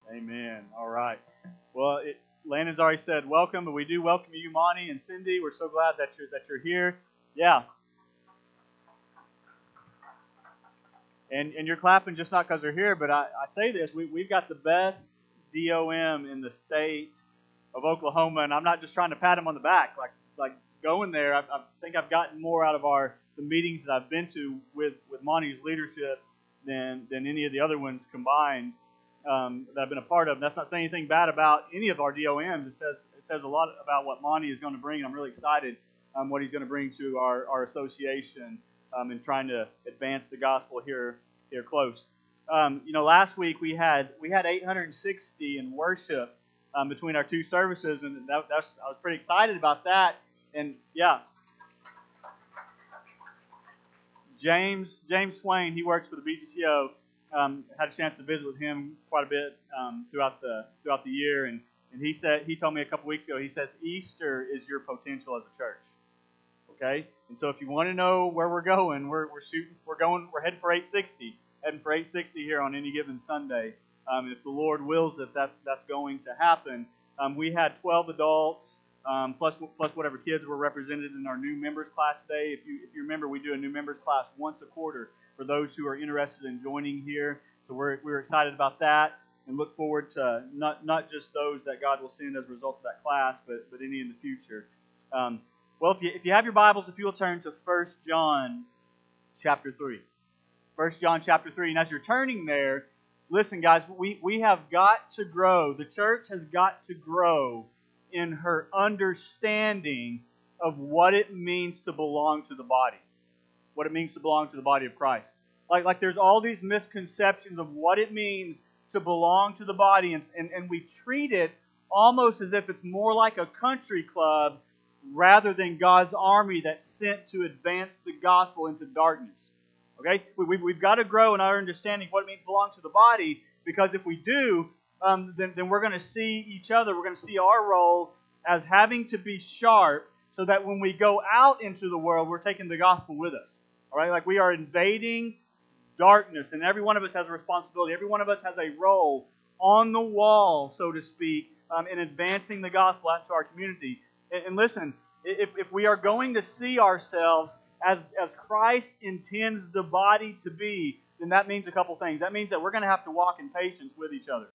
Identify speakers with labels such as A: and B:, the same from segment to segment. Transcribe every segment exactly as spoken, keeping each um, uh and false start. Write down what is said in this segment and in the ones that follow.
A: Amen. All right. Well, it, Landon's already said welcome, but we do welcome you, Monty and Cindy. We're so glad that you're that you're here. Yeah. And and you're clapping just not because they're here, but I, I say this: we we've got the best D O M in the state of Oklahoma, and I'm not just trying to pat him on the back. Like like going there, I, I think I've gotten more out of our the meetings that I've been to with with Monty's leadership than than any of the other ones combined. Um, that I've been a part of. And that's not saying anything bad about any of our D O Ms. It says it says a lot about what Monty is going to bring. I'm really excited um, what he's going to bring to our, our association um, in trying to advance the gospel here here close. Um, you know, last week we had we had eight hundred sixty in worship um, between our two services, and that, that's I was pretty excited about that. And yeah, James James Swain, he works for the B G C O. Um, had a chance to visit with him quite a bit um, throughout the throughout the year, and, and he said he told me a couple weeks ago. He says Easter is your potential as a church. Okay, and so if you want to know where we're going, we're we're shooting, we're going, we're heading for eight sixty, heading for eight sixty here on any given Sunday. Um, if the Lord wills it, that's that's going to happen. Um, we had twelve adults um, plus plus whatever kids were represented in our new members class today. If you if you remember, we do a new members class once a quarter for those who are interested in joining here. So we're we're excited about that and look forward to not not just those that God will send as a result of that class, but but any in the future. Um, well, if you if you have your Bibles, if you'll turn to First John chapter three. First John chapter three. And as you're turning there, listen, guys, we, we have got to grow. The church has got to grow in her understanding of what it means to belong to the body. What it means to belong to the body of Christ. Like, like there's all these misconceptions of what it means to belong to the body, and, and, and we treat it almost as if it's more like a country club rather than God's army that's sent to advance the gospel into darkness. Okay? We, we, we've got to grow in our understanding of what it means to belong to the body, because if we do, um, then, then we're going to see each other, we're going to see our role as having to be sharp so that when we go out into the world, we're taking the gospel with us. All right, like we are invading darkness, and every one of us has a responsibility. Every one of us has a role on the wall, so to speak, um, in advancing the gospel out into our community. And, and listen, if, if we are going to see ourselves as, as Christ intends the body to be, then that means a couple things. That means that we're going to have to walk in patience with each other.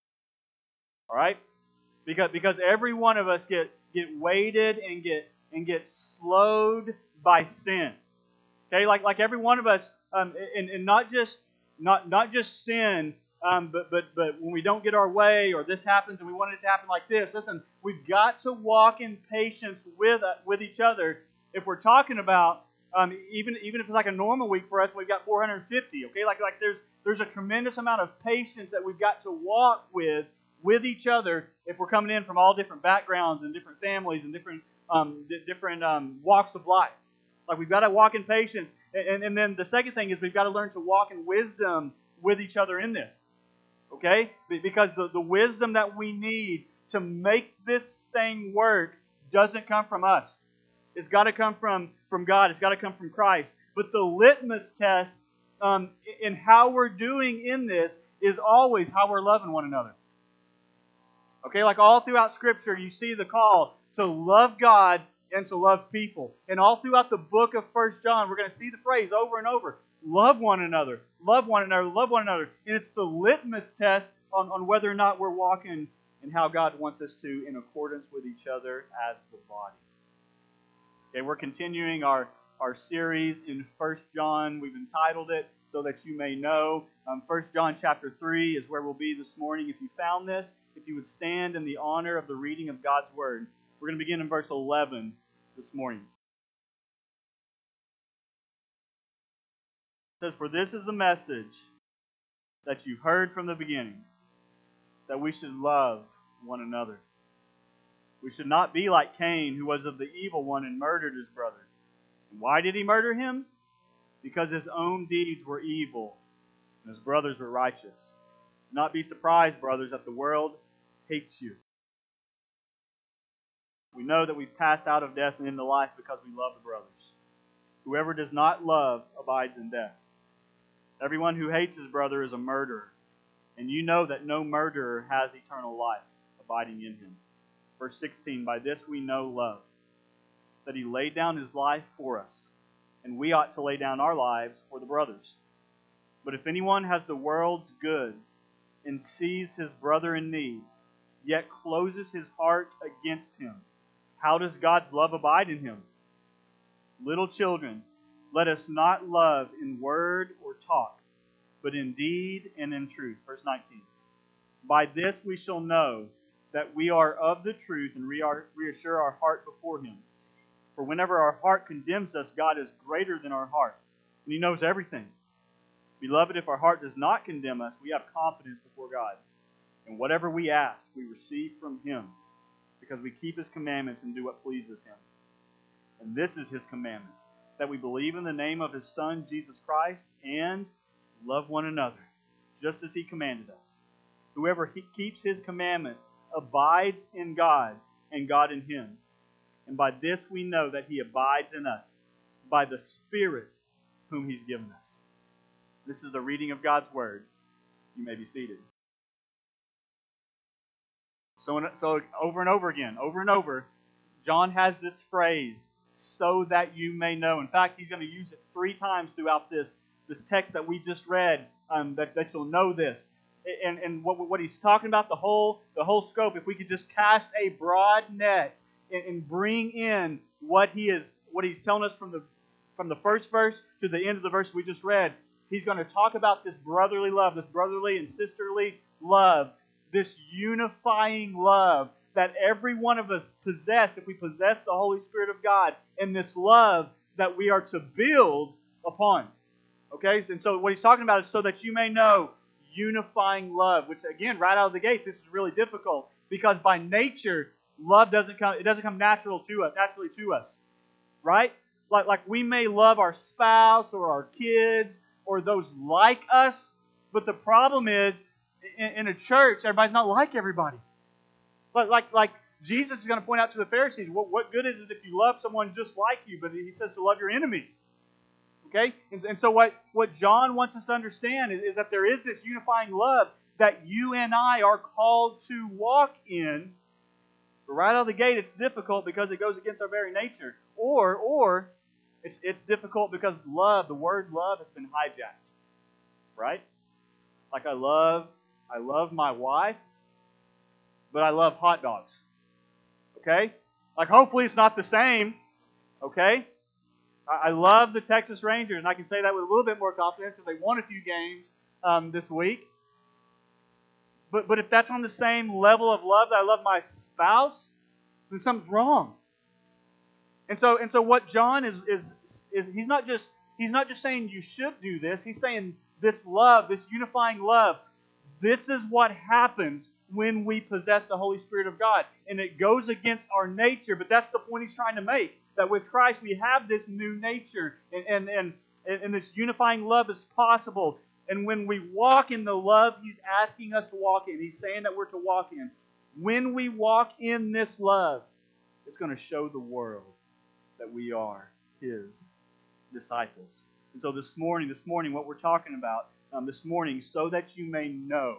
A: All right, because because every one of us get get weighted and get and get slowed by sin. Okay, like like every one of us, um, and, and not just not not just sin, um, but but but when we don't get our way, or this happens and we want it to happen like this. Listen, we've got to walk in patience with uh, with each other. If we're talking about um, even even if it's like a normal week for us, we've got four hundred fifty. Okay, like like there's there's a tremendous amount of patience that we've got to walk with with each other if we're coming in from all different backgrounds and different families and different um, different um, walks of life. Like we've got to walk in patience. And, and then the second thing is we've got to learn to walk in wisdom with each other in this. Okay? Because the, the wisdom that we need to make this thing work doesn't come from us. It's got to come from, from God. It's got to come from Christ. But the litmus test um, in how we're doing in this is always how we're loving one another. Okay? Like all throughout Scripture, you see the call to love God and to love people. And all throughout the book of First John, we're going to see the phrase over and over. Love one another. Love one another. Love one another. And it's the litmus test on, on whether or not we're walking in how God wants us to in accordance with each other as the body. Okay, we're continuing our, our series in First John. We've entitled it So That You May Know. Um, First John chapter three is where we'll be this morning. If you found this, if you would stand in the honor of the reading of God's Word. We're going to begin in verse eleven this morning. It says, "For this is the message that you've heard from the beginning, that we should love one another. We should not be like Cain, who was of the evil one and murdered his brother. And why did he murder him? Because his own deeds were evil, and his brothers were righteous. Do not be surprised, brothers, that the world hates you. We know that we've passed out of death and into life because we love the brothers. Whoever does not love abides in death. Everyone who hates his brother is a murderer, And you know that no murderer has eternal life abiding in him. Verse sixteen, by this we know love, that he laid down his life for us, and we ought to lay down our lives for the brothers. But if anyone has the world's goods and sees his brother in need, yet closes his heart against him, how does God's love abide in him? Little children, let us not love in word or talk, but in deed and in truth. Verse nineteen. By this we shall know that we are of the truth and reassure our heart before him. For whenever our heart condemns us, God is greater than our heart, and he knows everything. Beloved, if our heart does not condemn us, we have confidence before God. And whatever we ask, we receive from him, because we keep his commandments and do what pleases him. And this is his commandment, that we believe in the name of his Son, Jesus Christ, and love one another, just as he commanded us. Whoever he keeps his commandments abides in God, and God in him. And by this we know that he abides in us, by the Spirit whom he's given us. This is the reading of God's Word. You may be seated. So, so over and over again, over and over, John has this phrase, so that you may know. In fact, he's going to use it three times throughout this, this text that we just read, um, that, that you'll know this. And, and what, what he's talking about, the whole, the whole scope, if we could just cast a broad net and, and bring in what he is, what he's telling us from the, from the first verse to the end of the verse we just read, he's going to talk about this brotherly love, this brotherly and sisterly love, this unifying love that every one of us possess if we possess the Holy Spirit of God, and this love that we are to build upon. Okay? And so what he's talking about is so that you may know unifying love, which again, right out of the gate, this is really difficult because by nature, love doesn't come, it doesn't come natural to us, naturally to us. Right? Like, like we may love our spouse or our kids or those like us, but the problem is in, in a church, everybody's not like everybody. But like, like Jesus is going to point out to the Pharisees, what, what good is it if you love someone just like you? But he says to love your enemies. Okay? And, and so what, what John wants us to understand is, is that there is this unifying love that you and I are called to walk in. But right out of the gate, it's difficult because it goes against our very nature. Or, or it's, it's difficult because love, the word love, has been hijacked. Right? Like I love, I love my wife, but I love hot dogs. Okay? Like hopefully it's not the same. Okay? I love the Texas Rangers, and I can say that with a little bit more confidence because they won a few games um, this week. But but if that's on the same level of love that I love my spouse, then something's wrong. And so and so what John is is is he's not just he's not just saying you should do this. He's saying this love, this unifying love, this is what happens when we possess the Holy Spirit of God. And it goes against our nature, but that's the point he's trying to make. That with Christ we have this new nature, and, and, and, and this unifying love is possible. And when we walk in the love he's asking us to walk in, he's saying that we're to walk in. When we walk in this love, it's going to show the world that we are his disciples. And so this morning, this morning, what we're talking about um, this morning, so that you may know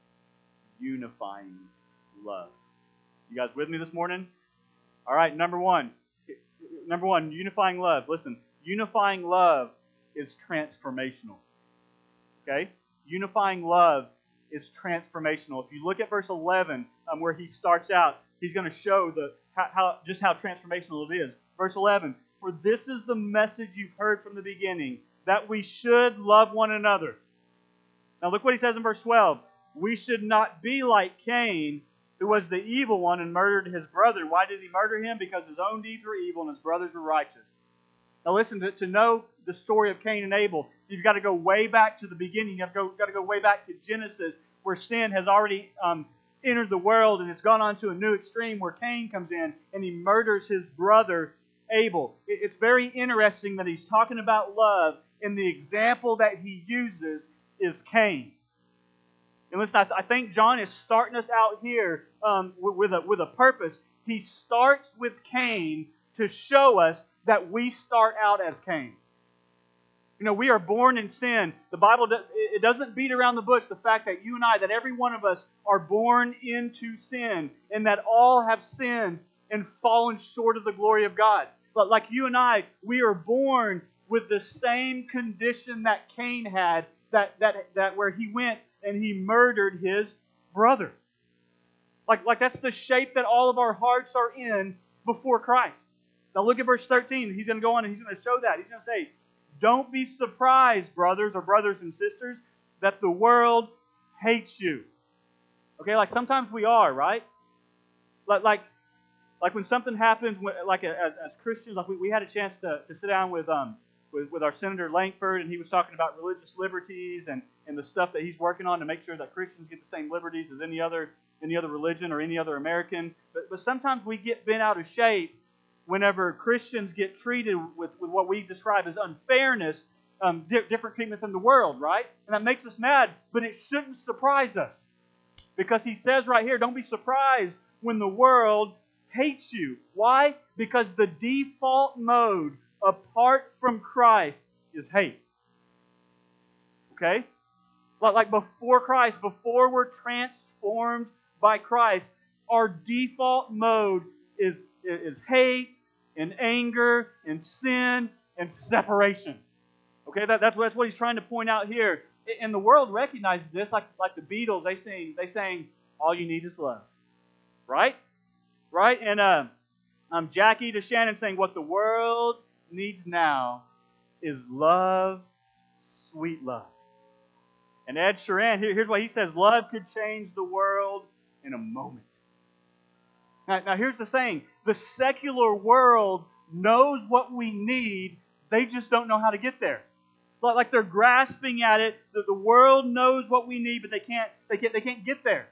A: unifying love. You guys with me this morning? All right, number one. Number one, unifying love. Listen, unifying love is transformational. Okay? Unifying love is transformational. If you look at verse eleven, um, where he starts out, he's going to show the how, how just how transformational it is. Verse eleven, for this is the message you've heard from the beginning, that we should love one another. Now look what he says in verse twelve. We should not be like Cain, who was the evil one and murdered his brother. Why did he murder him? Because his own deeds were evil and his brothers were righteous. Now listen, to, to know the story of Cain and Abel, you've got to go way back to the beginning. You've got to go, got to go way back to Genesis, where sin has already um, entered the world and it's gone on to a new extreme where Cain comes in and he murders his brother Abel. It, it's very interesting that he's talking about love, and the example that he uses is Cain. And listen, I, th- I think John is starting us out here um, with, with, a, with a purpose. He starts with Cain to show us that we start out as Cain. You know, we are born in sin. The Bible, does, it doesn't beat around the bush the fact that you and I, that every one of us are born into sin, and that all have sinned and fallen short of the glory of God. But like you and I, we are born with the same condition that Cain had, that, that, that where he went and he murdered his brother. Like, like that's the shape that all of our hearts are in before Christ. Now look at verse thirteen. He's going to go on and he's going to show that. He's going to say, don't be surprised, brothers or brothers and sisters, that the world hates you. Okay, like sometimes we are, right? Like, like, like when something happens, like as, as Christians, like we, we had a chance to, to sit down with um with, with our Senator Langford, and he was talking about religious liberties and, and the stuff that he's working on to make sure that Christians get the same liberties as any other any other religion or any other American. But, but sometimes we get bent out of shape whenever Christians get treated with, with what we describe as unfairness, um, di- different treatment than the world, right? And that makes us mad, but it shouldn't surprise us. Because he says right here, don't be surprised when the world hates you. Why? Because the default mode apart from Christ is hate. Okay? Like before Christ, before we're transformed by Christ, our default mode is, is hate and anger and sin and separation. Okay, that, that's, that's what he's trying to point out here. And the world recognizes this, like, like the Beatles, they sing, they sang, all you need is love. Right? Right? And uh, um, Jackie DeShannon saying, what the world needs now is love, sweet love. And Ed Sheeran, here, here's what he says, love could change the world in a moment. Now, now here's the thing, the secular world knows what we need, they just don't know how to get there. Like they're grasping at it, that the world knows what we need, but they can't, they can't, they can't get there.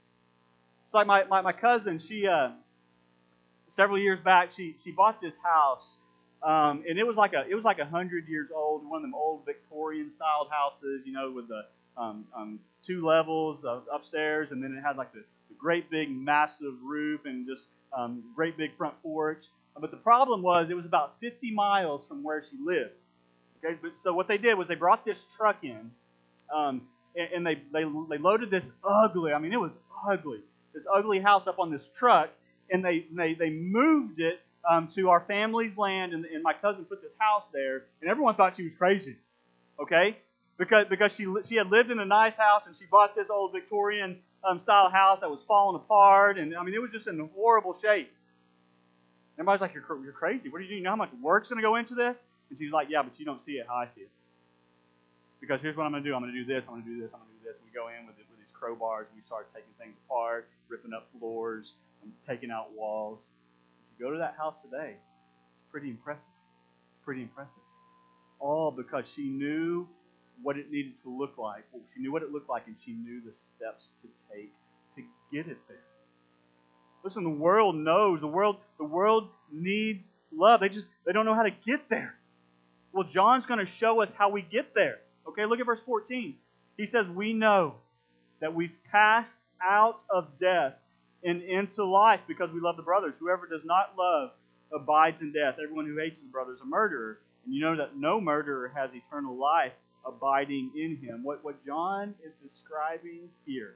A: It's like my, my, my cousin, she, uh, several years back, she, she bought this house, um, and it was like a, it was like a hundred years old, one of them old Victorian styled houses, you know, with the, um, um, two levels of upstairs, and then it had like the, the great big massive roof and just, um, great big front porch. But the problem was, it was about fifty miles from where she lived. Okay, but so what they did was they brought this truck in, um, and, and they, they they loaded this ugly, I mean it was ugly, this ugly house up on this truck, and they they, they moved it um, to our family's land, and, and my cousin put this house there, and everyone thought she was crazy, okay, because because she she had lived in a nice house, and she bought this old Victorian um, style house that was falling apart, and I mean it was just in horrible shape. Everybody's like, you're you're crazy. What do you do? You know how much work's going to go into this? And she's like, yeah, but you don't see it how I see it. Because here's what I'm going to do. I'm going to do this. I'm going to do this. I'm going to do this. And we go in with, it, with these crowbars, and we start taking things apart, ripping up floors, and taking out walls. If you go to that house today, it's pretty impressive. It's pretty impressive. All because she knew what it needed to look like. Well, she knew what it looked like, and she knew the steps to take to get it there. Listen, the world knows. The world, the world needs love. They just they don't know how to get there. Well, John's going to show us how we get there. Okay, look at verse fourteen. He says, we know that we've passed out of death and into life because we love the brothers. Whoever does not love abides in death. Everyone who hates his brother is a murderer. And you know that no murderer has eternal life abiding in him. What, what John is describing here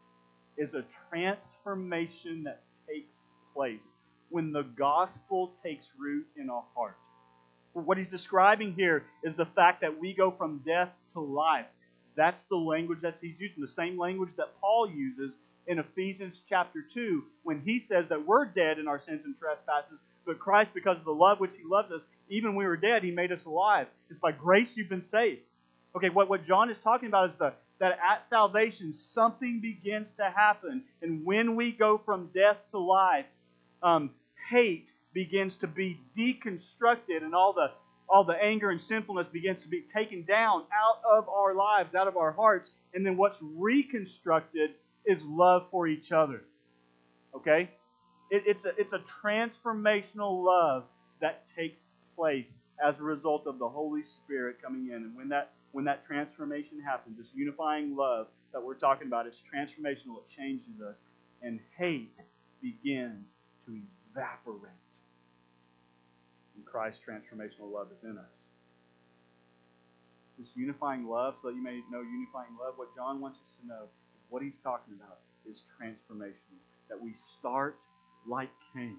A: is a transformation that takes place when the gospel takes root in our heart. What he's describing here is the fact that we go from death to life. That's the language that he's using, the same language that Paul uses in Ephesians chapter two when he says that we're dead in our sins and trespasses, but Christ, because of the love which he loved us, even when we were dead, he made us alive. It's by grace you've been saved. Okay, what, what John is talking about is the, that at salvation, something begins to happen. And when we go from death to life, um, hate begins to be deconstructed, and all the all the anger and sinfulness begins to be taken down out of our lives, out of our hearts, and then what's reconstructed is love for each other. Okay? It, it's a it's a transformational love that takes place as a result of the Holy Spirit coming in. And when that when that transformation happens, this unifying love that we're talking about, it's transformational, it changes us, and hate begins to evaporate. And Christ's transformational love is in us. this unifying love, so that you may know unifying love, what John wants us to know, what he's talking about is transformation. That we start like Cain.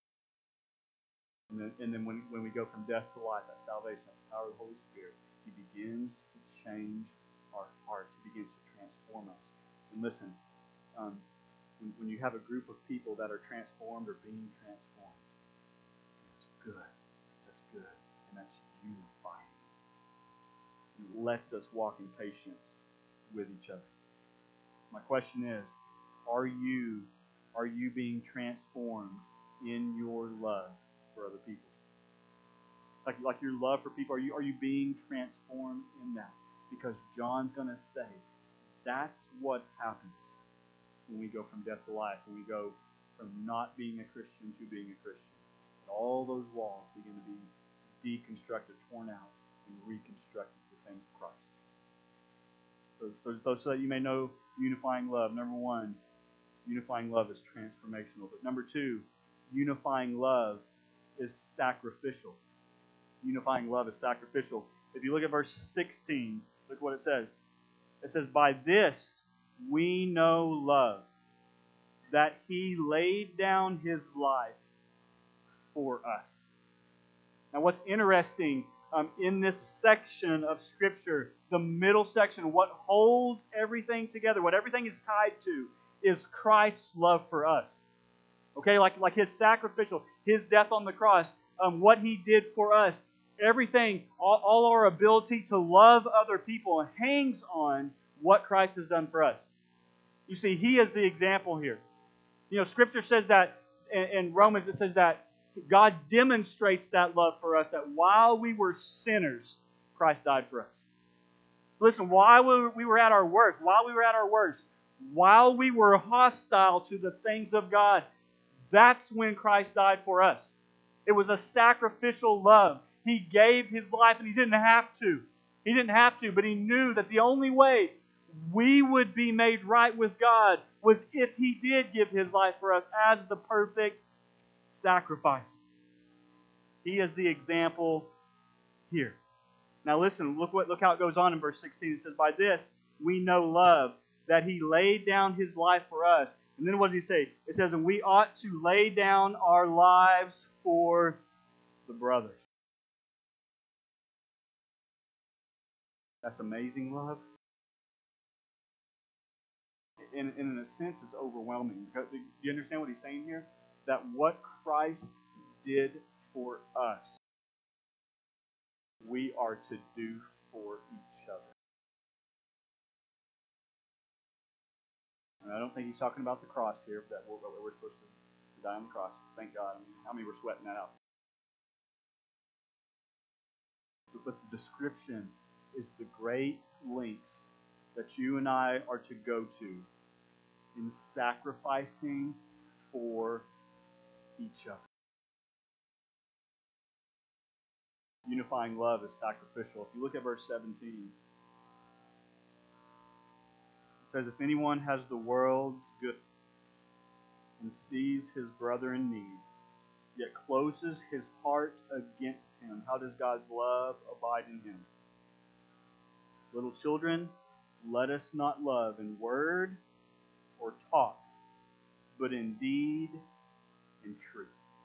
A: And then, and then when, when we go from death to life, that salvation, that power of the Holy Spirit, he begins to change our hearts. He begins to transform us. And listen, um, when, when you have a group of people that are transformed or being transformed, that's good. That's good. And that's unifying. It lets us walk in patience with each other. My question is, are you, are you being transformed in your love for other people? Like, like your love for people, are you, are you being transformed in that? Because John's going to say that's what happens when we go from death to life, when we go from not being a Christian to being a Christian. And all those walls begin to be deconstructed, torn out, and reconstructed to the things of Christ. So, so, so that you may know unifying love. Number one, unifying love is transformational. But number two, unifying love is sacrificial. Unifying love is sacrificial. If you look at verse sixteen, look what it says. It says, by this we know love, that he laid down his life for us. Now what's interesting um, in this section of Scripture, the middle section, what holds everything together, what everything is tied to, is Christ's love for us. Okay, like, like his sacrificial, his death on the cross, um, what he did for us. Everything, all, all our ability to love other people hangs on what Christ has done for us. You see, he is the example here. You know, Scripture says that, in, in Romans it says that God demonstrates that love for us, that while we were sinners, Christ died for us. Listen, while we were at our worst, while we were at our worst, while we were hostile to the things of God, that's when Christ died for us. It was a sacrificial love. He gave his life, and he didn't have to. He didn't have to, but he knew that the only way we would be made right with God was if he did give his life for us as the perfect sacrifice. He is the example here. Now listen, look what look how it goes on in verse sixteen. It says, by this we know love, that he laid down his life for us. And then what does he say? It says, and we ought to lay down our lives for the brothers. That's amazing love. In, in a sense, it's overwhelming. Because, do you understand what he's saying here? That what Christ did for us, we are to do for each other. And I don't think he's talking about the cross here, that we're, that we're supposed to die on the cross. Thank God. I mean, how many were sweating that out? But the description is the great lengths that you and I are to go to in sacrificing for each other. Unifying love is sacrificial. If you look at verse seventeen, it says, if anyone has the world's good and sees his brother in need, yet closes his heart against him, how does God's love abide in him? Little children, let us not love in word or talk, but in deed and truth.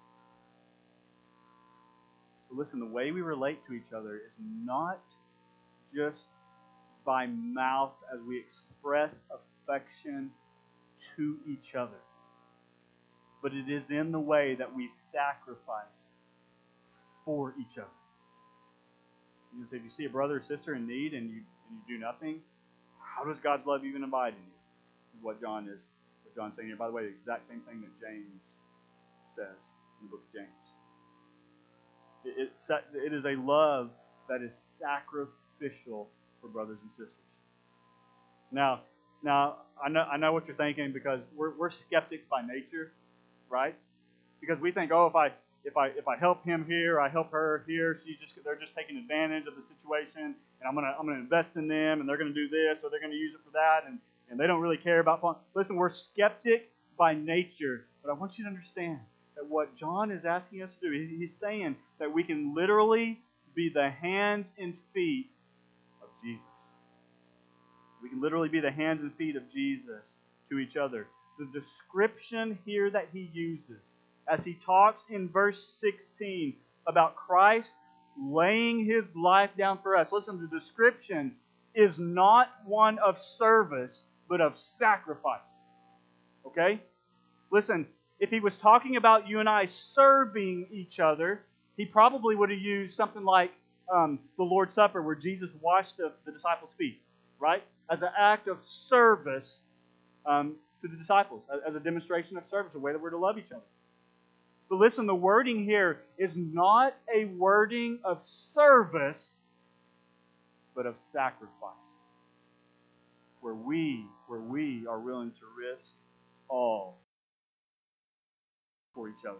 A: So listen, the way we relate to each other is not just by mouth as we express affection to each other, but it is in the way that we sacrifice for each other. You say, if you see a brother or sister in need and you, and you do nothing, how does God's love even abide in you? Is what John is, what John's saying here. By the way, the exact same thing that James says in the book of James. It, it, it is a love that is sacrificial for brothers and sisters. Now, now I know I know what you're thinking, because we're we're skeptics by nature, right? Because we think, oh, if I if I if I help him here, I help her here, she's just they're just taking advantage of the situation, and I'm gonna I'm gonna invest in them, and they're gonna do this, or they're gonna use it for that, and, and they don't really care about fun. Listen, we're skeptic by nature, but I want you to understand that what John is asking us to do, he's saying that we can literally be the hands and feet of Jesus. We can literally be the hands and feet of Jesus to each other. The description here that he uses as he talks in verse sixteen about Christ laying his life down for us. Listen, the description is not one of service, but of sacrifice. Okay? Listen, if he was talking about you and I serving each other, he probably would have used something like um, the Lord's Supper, where Jesus washed the, the disciples' feet, right? As an act of service um, to the disciples, as a demonstration of service, a way that we're to love each other. But listen, the wording here is not a wording of service, but of sacrifice. Where we, where we are willing to risk all for each other.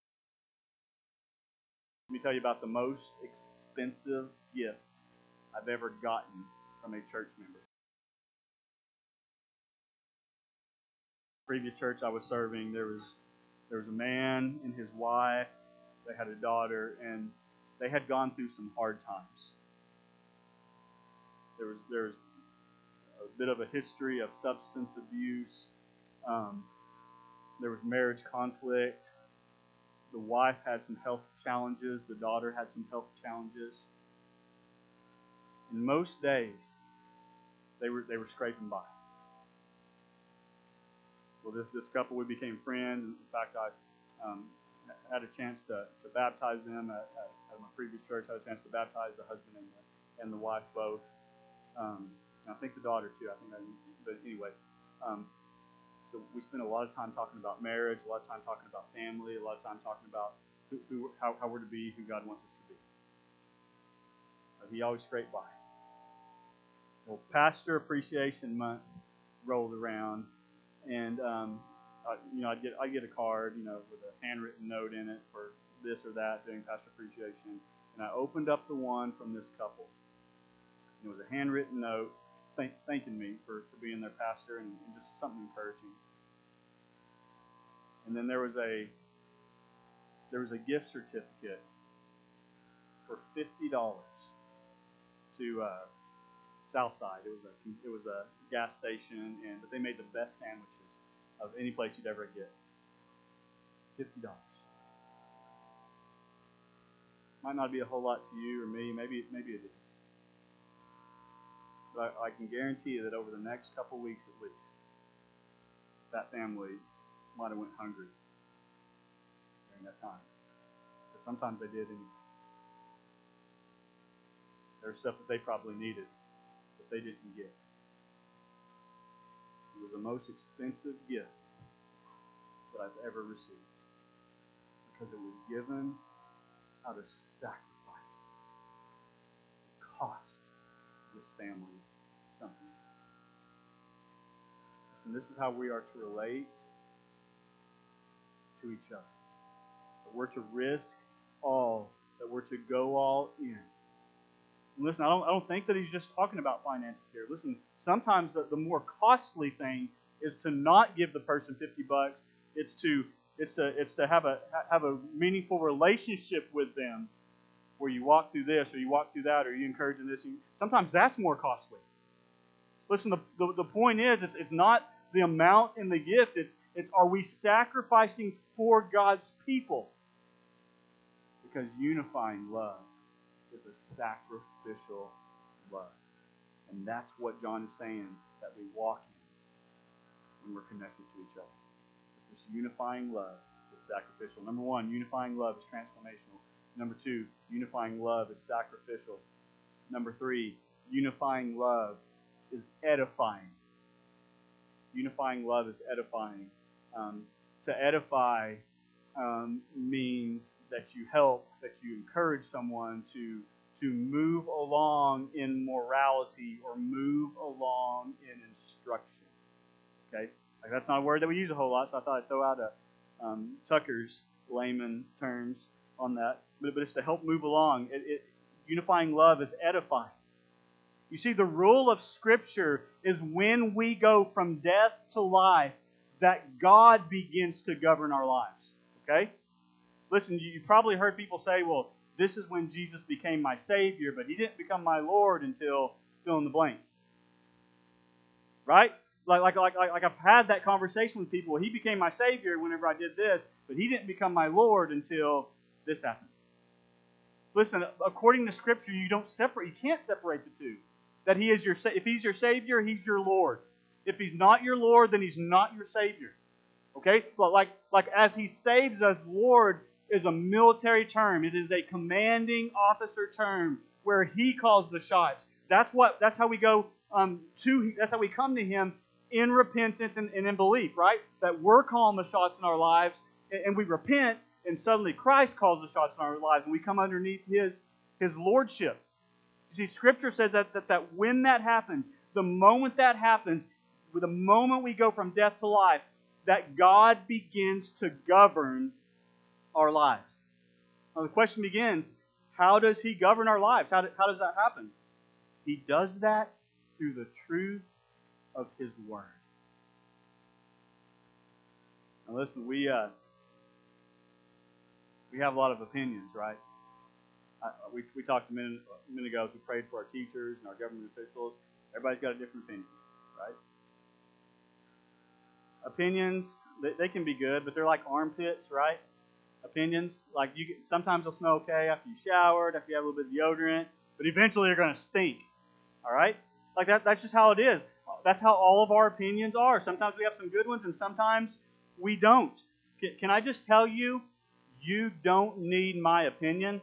A: Let me tell you about the most expensive gift I've ever gotten from a church member. Previous church I was serving, there was there was a man and his wife. They had a daughter, and they had gone through some hard times. There was there was a bit of a history of substance abuse. Um, there was marriage conflict. The wife had some health challenges. The daughter had some health challenges. And most days, they were they were scraping by. Well, this this couple, we became friends. In fact, I um, had a chance to, to baptize them at, at, at my previous church. I had a chance to baptize the husband and the, and the wife both. Um, and I think the daughter too. I think, I, but anyway, um, so we spent a lot of time talking about marriage, a lot of time talking about family, a lot of time talking about who, who how, how we're to be, who God wants us to be. Uh, he always scraped by. Well, Pastor Appreciation Month rolled around, and um, I, you know, I'd get I get a card, you know, with a handwritten note in it for this or that during Pastor Appreciation, and I opened up the one from this couple. It was a handwritten note thank, thanking me for, for being their pastor and, and just something encouraging. And then there was a there was a gift certificate for fifty dollars to uh, Southside. It was a it was a gas station, and but they made the best sandwiches of any place you'd ever get. Fifty dollars. Might not be a whole lot to you or me. Maybe maybe it is. But I, I can guarantee you that over the next couple weeks at least, that family might have went hungry during that time. But sometimes they did anyway. There was stuff that they probably needed that they didn't get. It was the most expensive gift that I've ever received because it was given out of sacrifice. It cost this family something. And this is how we are to relate to each other. That we're to risk all. That we're to go all in. And listen, I don't, I don't think that he's just talking about finances here. Listen, sometimes the, the more costly thing is to not give the person fifty bucks. It's to it's to it's to have a have a meaningful relationship with them, where you walk through this or you walk through that or you encourage them this. Sometimes that's more costly. Listen, the, the, the point is, it's, it's not the amount in the gift. It's, it's are we sacrificing for God's people? Because unifying love is a sacrificial love. And that's what John is saying that we walk in when we're connected to each other. This unifying love is sacrificial. Number one, unifying love is transformational. Number two, unifying love is sacrificial. Number three, unifying love is edifying. Unifying love is edifying. Um, to edify um, means that you help, that you encourage someone to to move along in morality or move along in instruction. Okay, like that's not a word that we use a whole lot, so I thought I'd throw out a um, Tucker's layman terms on that. But, but it's to help move along. It, it, unifying love is edifying. You see, the rule of Scripture is when we go from death to life, that God begins to govern our lives. Okay? Listen, you probably heard people say, well, this is when Jesus became my Savior, but He didn't become my Lord until fill in the blank. Right? Like, like, like, like, like I've had that conversation with people. He became my Savior whenever I did this, but He didn't become my Lord until this happened. Listen, according to Scripture, you don't separate. You can't separate the two. That He is your, if He's your Savior, He's your Lord. If He's not your Lord, then He's not your Savior. Okay? But like, like as He saves us, Lord is a military term. It is a commanding officer term where He calls the shots. That's what. That's how we go um, to. That's how we come to Him in repentance and, and in belief. Right? That we're calling the shots in our lives, and, and we repent, and suddenly Christ calls the shots in our lives, and we come underneath His His lordship. You see, Scripture says that that, that when that happens, the moment that happens, the moment we go from death to life, that God begins to govern our lives. Now the question begins, how does He govern our lives? How, do, how does that happen? He does that through the truth of His Word. Now listen, we uh, we have a lot of opinions, right? Uh, we we talked a minute, a minute ago as we prayed for our teachers and our government officials. Everybody's got a different opinion, right? Opinions, they, they can be good, but they're like armpits, right? Opinions, like you, sometimes they'll smell okay after you showered, after you have a little bit of deodorant, but eventually they're going to stink. All right, like that. That's just how it is. That's how all of our opinions are. Sometimes we have some good ones, and sometimes we don't. Can, can I just tell you, you don't need my opinion?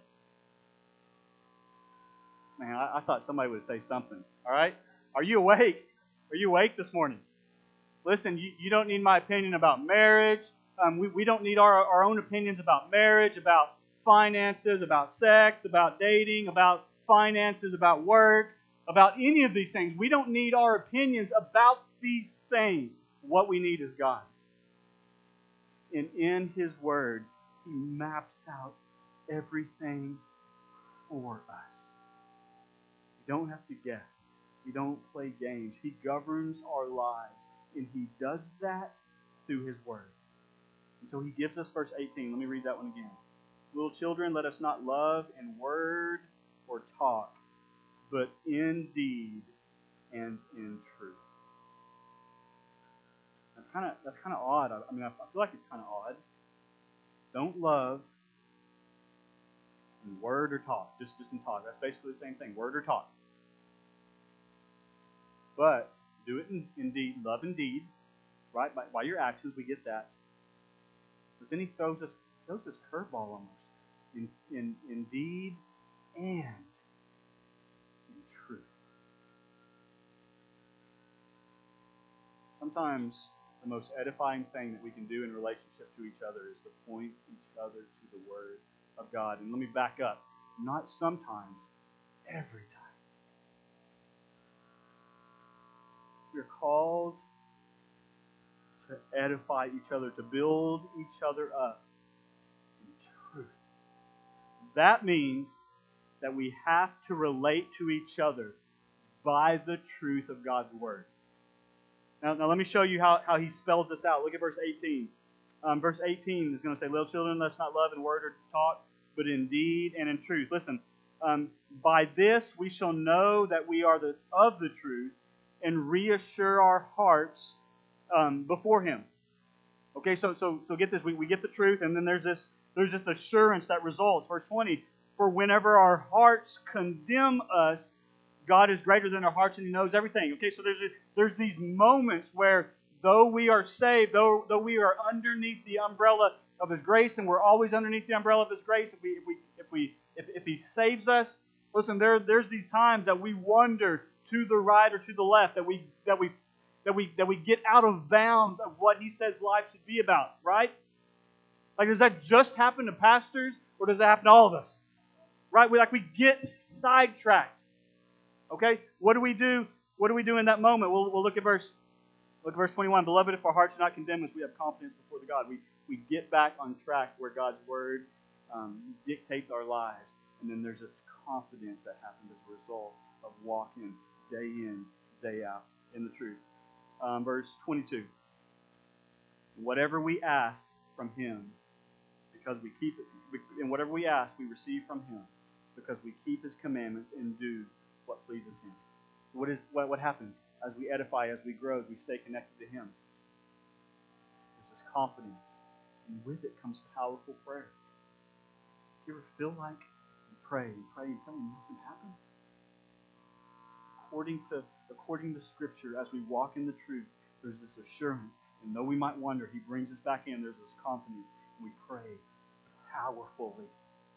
A: Man, I, I thought somebody would say something. All right, are you awake? Are you awake this morning? Listen, you, you don't need my opinion about marriage. Um, we, we don't need our, our own opinions about marriage, about finances, about sex, about dating, about finances, about work, about any of these things. We don't need our opinions about these things. What we need is God. And in His Word, He maps out everything for us. You don't have to guess. You don't play games. He governs our lives. And He does that through His Word. And so He gives us verse eighteen. Let me read that one again. Little children, let us not love in word or talk, but in deed and in truth. That's kind of that's kind of odd. I, I mean, I, I feel like it's kind of odd. Don't love in word or talk, just just in talk. That's basically the same thing, word or talk. But do it in, in deed, love in deed, right? By, by your actions, we get that. But then He throws us throws this curveball almost. In, in, in deed and in truth. Sometimes the most edifying thing that we can do in relationship to each other is to point each other to the Word of God. And let me back up. Not sometimes, every time. We're called to edify each other, to build each other up in truth. That means that we have to relate to each other by the truth of God's Word. Now, now let me show you how, how He spells this out. Look at verse eighteen. Um, verse eighteen is going to say, little children, let's not love in word or talk, but in deed and in truth. Listen, um, by this we shall know that we are the, of the truth and reassure our hearts um, before Him. Okay, so so so get this. We, we get the truth, and then there's this there's this assurance that results. Verse twenty, for whenever our hearts condemn us, God is greater than our hearts and He knows everything. Okay, so there's there's these moments where though we are saved, though though we are underneath the umbrella of His grace, and we're always underneath the umbrella of His grace, if we if we if we if, if He saves us, listen, there there's these times that we wander to the right or to the left, that we that we that we that we get out of bounds of what He says life should be about, right? Like, does that just happen to pastors, or does that happen to all of us? Right? We like we get sidetracked. Okay? What do we do? What do we do in that moment? We'll, we'll look at verse look at verse twenty-one. Beloved, if our hearts do not condemn us, we have confidence before the God. We we get back on track where God's Word um, dictates our lives. And then there's this confidence that happens as a result of walking day in, day out in the truth. Um, verse twenty-two. Whatever we ask from Him, because we keep it, and whatever we ask, we receive from Him, because we keep His commandments and do what pleases Him. What is what, what happens as we edify, as we grow, as we stay connected to Him? There's this confidence, and with it comes powerful prayer. Do you ever feel like you pray and pray and pray and nothing happens? According to according to Scripture, as we walk in the truth, there's this assurance. And though we might wonder, He brings us back in. There's this confidence. And we pray powerfully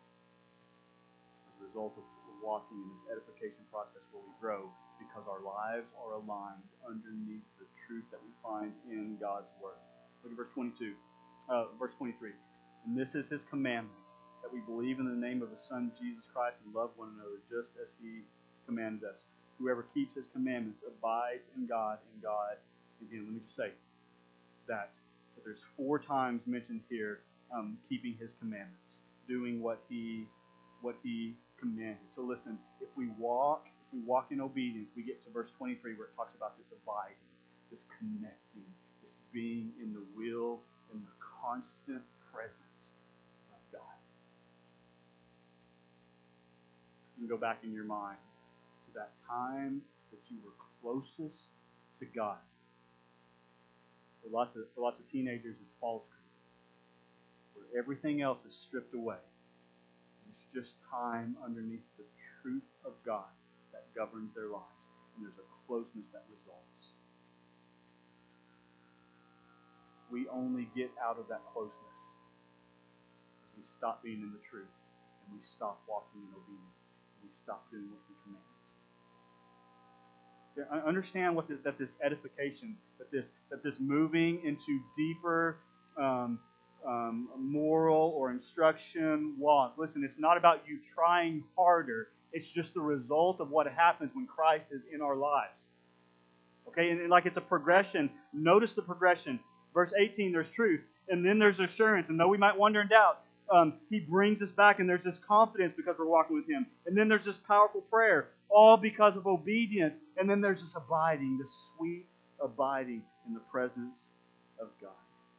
A: as a result of walking in this edification process where we grow because our lives are aligned underneath the truth that we find in God's Word. Look at verse twenty-two, uh, verse twenty-three. And this is His commandment, that we believe in the name of the Son, Jesus Christ, and love one another just as He commanded us. Whoever keeps His commandments abides in God, and God. Again, let me just say that, that there's four times mentioned here um, keeping His commandments, doing what He what He commanded. So listen, if we walk, if we walk in obedience, we get to verse twenty-three where it talks about this abiding, this connecting, this being in the will and the constant presence of God. You can go back in your mind to that time that you were closest to God. For lots of for lots of teenagers, it's Falls Creek, where everything else is stripped away. It's just time underneath the truth of God that governs their lives, and there's a closeness that results. We only get out of that closeness as we stop being in the truth, and we stop walking in obedience, and we stop doing what He commands. I understand what this, that this edification, that this that this moving into deeper um, um, moral or instruction walk. Listen, it's not about you trying harder. It's just the result of what happens when Christ is in our lives. Okay, and, and like it's a progression. Notice the progression. Verse eighteen, there's truth, and then there's assurance. And though we might wonder and doubt, um, He brings us back, and there's this confidence because we're walking with Him. And then there's this powerful prayer, all because of obedience. And then there's this abiding, this sweet abiding in the presence of God.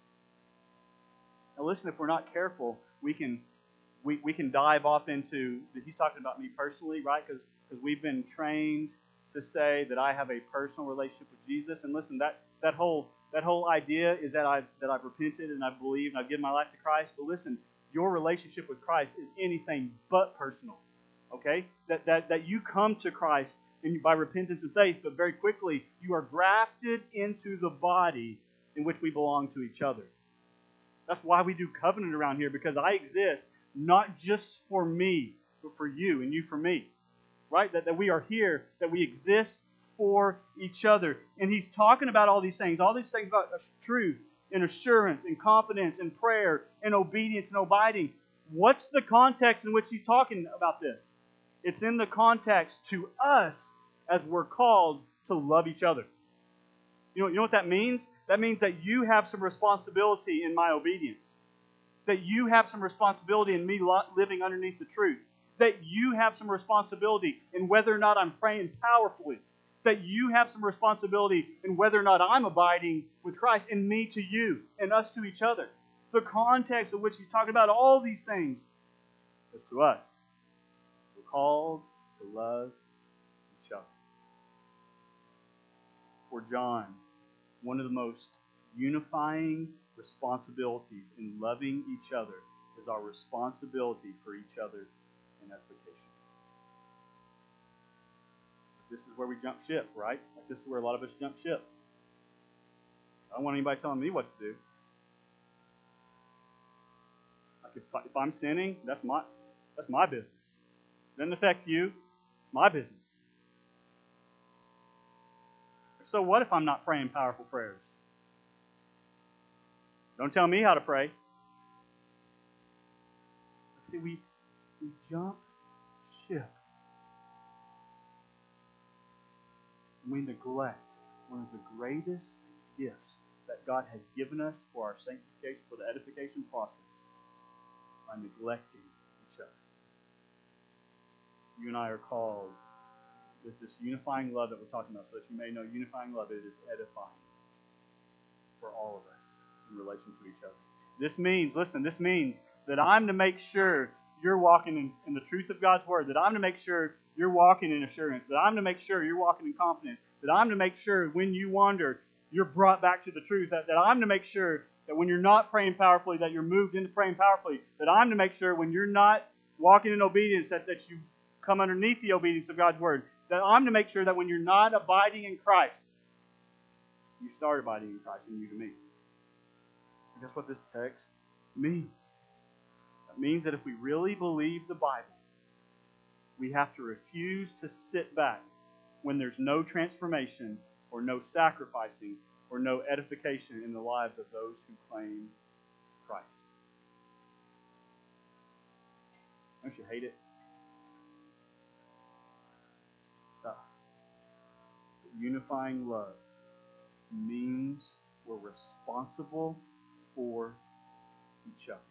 A: Now listen, if we're not careful, we can we, we can dive off into, he's talking about me personally, right? Because we've been trained to say that I have a personal relationship with Jesus. And listen, that, that whole that whole idea is that I've that I've repented and I've believed and I've given my life to Christ. But listen, your relationship with Christ is anything but personal. Okay? That that that you come to Christ and you, by repentance and faith, but very quickly you are grafted into the body in which we belong to each other. That's why we do covenant around here, because I exist not just for me, but for you and you for me. Right? That, that we are here, that we exist for each other. And he's talking about all these things, all these things about truth and assurance and confidence and prayer and obedience and abiding. What's the context in which he's talking about this? It's in the context to us as we're called to love each other. You know, you know what that means? That means that you have some responsibility in my obedience. That you have some responsibility in me living underneath the truth. That you have some responsibility in whether or not I'm praying powerfully. That you have some responsibility in whether or not I'm abiding with Christ, and me to you, and us to each other. The context in which he's talking about all these things is to us. We're called to love each other. For John, one of the most unifying responsibilities in loving each other is our responsibility for each other in edification. This is where we jump ship, right? Like this is where a lot of us jump ship. I don't want anybody telling me what to do. Like if, if I'm sinning, that's my that's my business. It doesn't affect you. It's my business. So what if I'm not praying powerful prayers? Don't tell me how to pray. See, we we jump ship. We neglect one of the greatest gifts that God has given us for our sanctification, for the edification process, by neglecting each other. You and I are called with this unifying love that we're talking about, so that you may know unifying love, it is edifying for all of us in relation to each other. This means, listen, this means that I'm to make sure you're walking in, in the truth of God's Word, that I'm to make sure you're walking in assurance, that I'm to make sure you're walking in confidence, that I'm to make sure when you wander, you're brought back to the truth, that, that I'm to make sure that when you're not praying powerfully, that you're moved into praying powerfully, that I'm to make sure when you're not walking in obedience, that, that you come underneath the obedience of God's Word, that I'm to make sure that when you're not abiding in Christ, you start abiding in Christ and you to me. And guess what this text means? It means that if we really believe the Bible, we have to refuse to sit back when there's no transformation or no sacrificing or no edification in the lives of those who claim Christ. Don't you hate it? Stop. Unifying love means we're responsible for each other.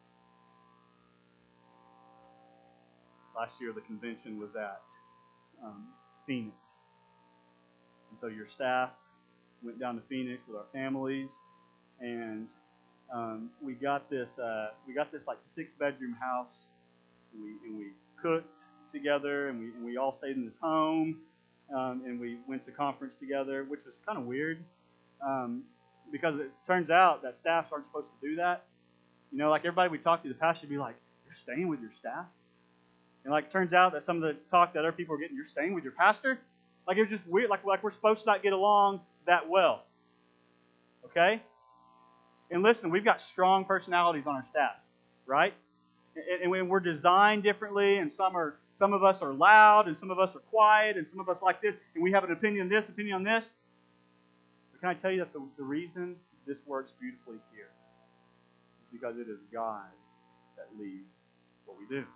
A: Last year, the convention was at um, Phoenix. And so your staff went down to Phoenix with our families, and um, we got this uh, we got this like six bedroom house, and we and we cooked together, and we and we all stayed in this home, um, and we went to conference together, which was kind of weird, um, because it turns out that staffs aren't supposed to do that. You know, like everybody we talked to, the pastor would be like, "You're staying with your staff," and like it turns out that some of the talk that other people were getting, "You're staying with your pastor." Like it was just weird. Like like we're supposed to not get along that well. Okay? And listen, we've got strong personalities on our staff, right? And, and we're designed differently, and some are some of us are loud, and some of us are quiet, and some of us like this, and we have an opinion on this, opinion on this. But can I tell you that the, the reason this works beautifully here is because it is God that leads what we do.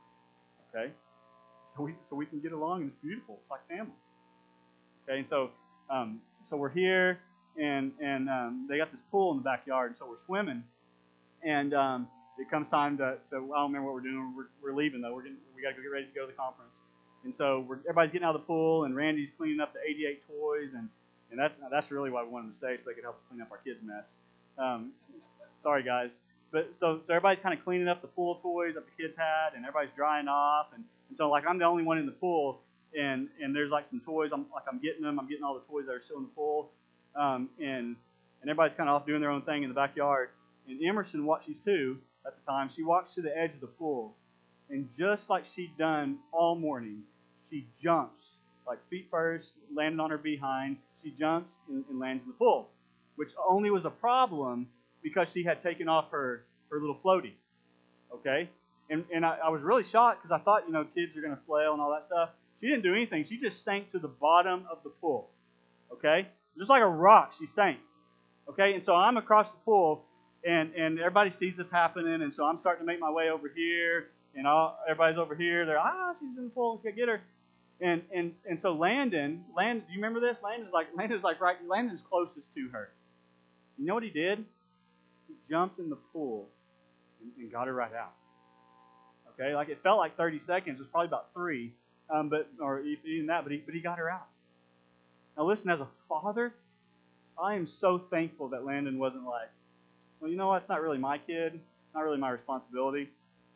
A: Okay? So we so we can get along, and it's beautiful. It's like family. Okay, and so um, so we're here, and and um, they got this pool in the backyard, and so we're swimming, and um, it comes time to, to I don't remember what we're doing. We're, we're leaving though. We're getting, we got to go get ready to go to the conference, and so we're, everybody's getting out of the pool, and Randy's cleaning up the eighty-eight toys, and and that's that's really why we wanted to stay, so they could help us clean up our kids' mess. Um, sorry guys, but so so everybody's kind of cleaning up the pool toys that the kids had, and everybody's drying off, and, and so like I'm the only one in the pool. And and there's like some toys. I'm like I'm getting them. I'm getting all the toys that are still in the pool. Um, and and everybody's kind of off doing their own thing in the backyard. And Emerson watches too at the time. She walks to the edge of the pool, and just like she'd done all morning, she jumps like feet first, landing on her behind. She jumps and, and lands in the pool, which only was a problem because she had taken off her her little floaty. Okay, and and I, I was really shocked because I thought you know kids are gonna flail and all that stuff. She didn't do anything. She just sank to the bottom of the pool. Okay? Just like a rock, she sank. Okay? And so I'm across the pool, and, and everybody sees this happening, and so I'm starting to make my way over here, and all, everybody's over here. They're, ah, she's in the pool. Can't get her. And and and so Landon, Landon, do you remember this? Landon's like Landon's like right. Landon's closest to her. You know what he did? He jumped in the pool and, and got her right out. Okay? Like it felt like thirty seconds. It was probably about three. Um, but or even that, but he but he got her out. Now listen, as a father, I am so thankful that Landon wasn't like, well, you know what? It's not really my kid. It's not really my responsibility.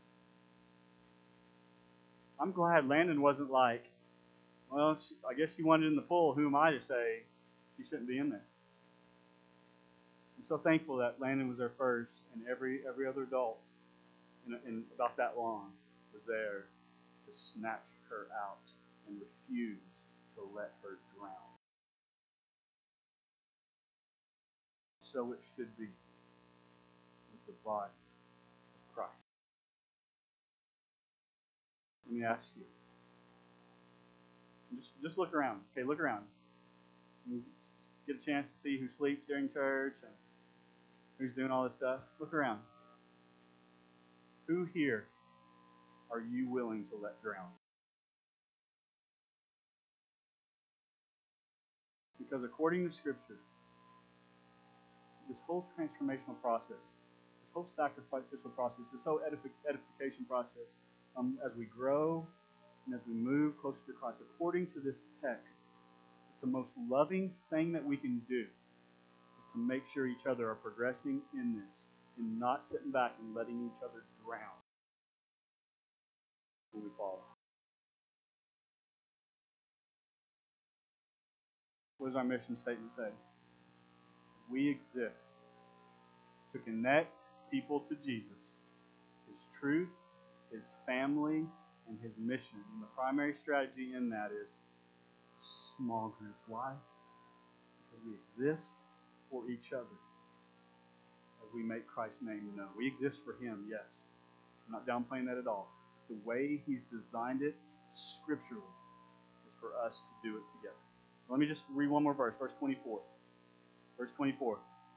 A: I'm glad Landon wasn't like, well, she, I guess she wanted in the pool. Who am I to say she shouldn't be in there? I'm so thankful that Landon was there first, and every every other adult in, in about that long was there to snatch her out and refuse to let her drown. So it should be with the body of Christ. Let me ask you. Just, just look around. Okay, look around. You get a chance to see who sleeps during church and who's doing all this stuff. Look around. Who here are you willing to let drown? Because according to Scripture, this whole transformational process, this whole sacrificial process, this whole edific- edification process, um, as we grow and as we move closer to Christ, according to this text, it's the most loving thing that we can do is to make sure each other are progressing in this and not sitting back and letting each other drown when we fall. What does our mission statement say? We exist to connect people to Jesus, His truth, His family, and His mission. And the primary strategy in that is small groups. Why? Because we exist for each other as we make Christ's name known. We exist for Him, yes. I'm not downplaying that at all. The way He's designed it scripturally is for us to do it together. Let me just read one more verse, verse twenty-four. Verse twenty-four.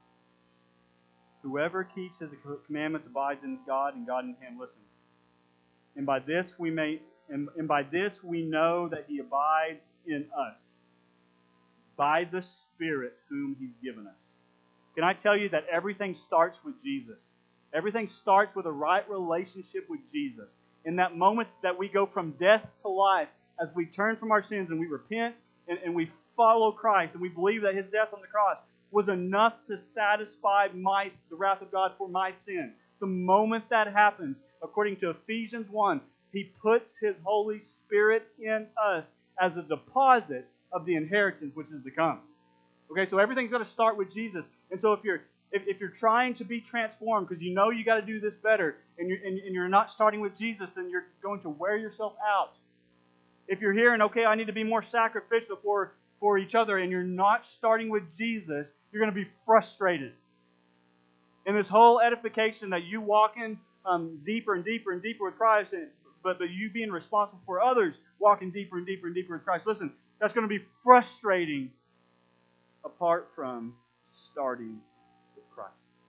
A: Whoever keeps His commandments abides in God, and God in him. Listen. And by this we may, and, and by this we know that He abides in us, by the Spirit whom He's given us. Can I tell you that everything starts with Jesus? Everything starts with a right relationship with Jesus. In that moment that we go from death to life, as we turn from our sins and we repent and, and we follow Christ and we believe that His death on the cross was enough to satisfy my, the wrath of God for my sin. The moment that happens, according to Ephesians one, He puts His Holy Spirit in us as a deposit of the inheritance which is to come. Okay, so everything's got to start with Jesus. And so if you're if, if you're trying to be transformed because you know you got to do this better, and you're and, and you're not starting with Jesus, then you're going to wear yourself out. If you're here and okay, I need to be more sacrificial for for each other, and you're not starting with Jesus, you're going to be frustrated. And this whole edification that you walk in um, deeper and deeper and deeper with Christ, and, but but you being responsible for others walking deeper and deeper and deeper with Christ. Listen, that's going to be frustrating apart from starting with Christ.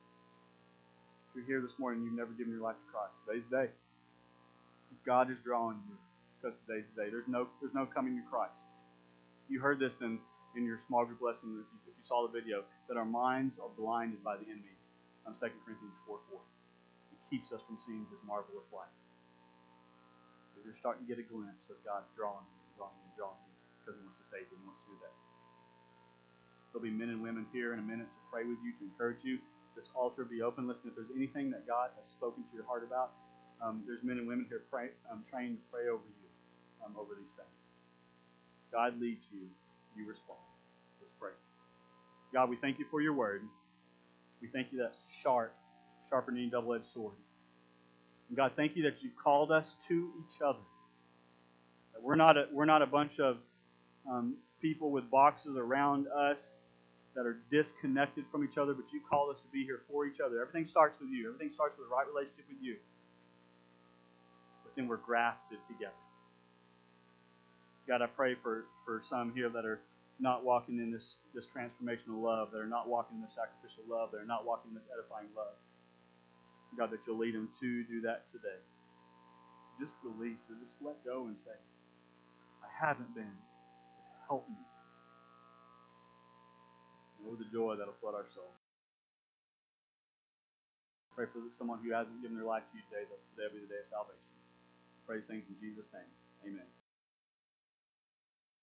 A: If you're here this morning and you've never given your life to Christ, today's the day. God is drawing you because today's the day. There's no there's no coming to Christ. You heard this in, in your small group lesson if you, if you saw the video, that our minds are blinded by the enemy. On Second Corinthians four four. It keeps us from seeing His marvelous light. So you're starting to get a glimpse of God drawing you, drawing you, drawing you, because He wants to save you and He wants to do that. There'll be men and women here in a minute to pray with you, to encourage you. This altar will be open. Listen, if there's anything that God has spoken to your heart about, um, there's men and women here pray, um, trained to pray over you, um, over these things. God leads you, you respond. Let's pray. God, we thank You for Your word. We thank You that sharp, sharper than any double-edged sword. And God, thank You that You called us to each other. That we're not a, we're not a bunch of um, people with boxes around us that are disconnected from each other, but You called us to be here for each other. Everything starts with You. Everything starts with a right relationship with You. But then we're grafted together. God, I pray for, for some here that are not walking in this, this transformational love, that are not walking in this sacrificial love, that are not walking in this edifying love. God, that You'll lead them to do that today. Just release or just let go and say, I haven't been. Help me. Know the joy that'll flood our soul. Pray for someone who hasn't given their life to You today, that today will be the day of salvation. Pray these things in Jesus' name. Amen.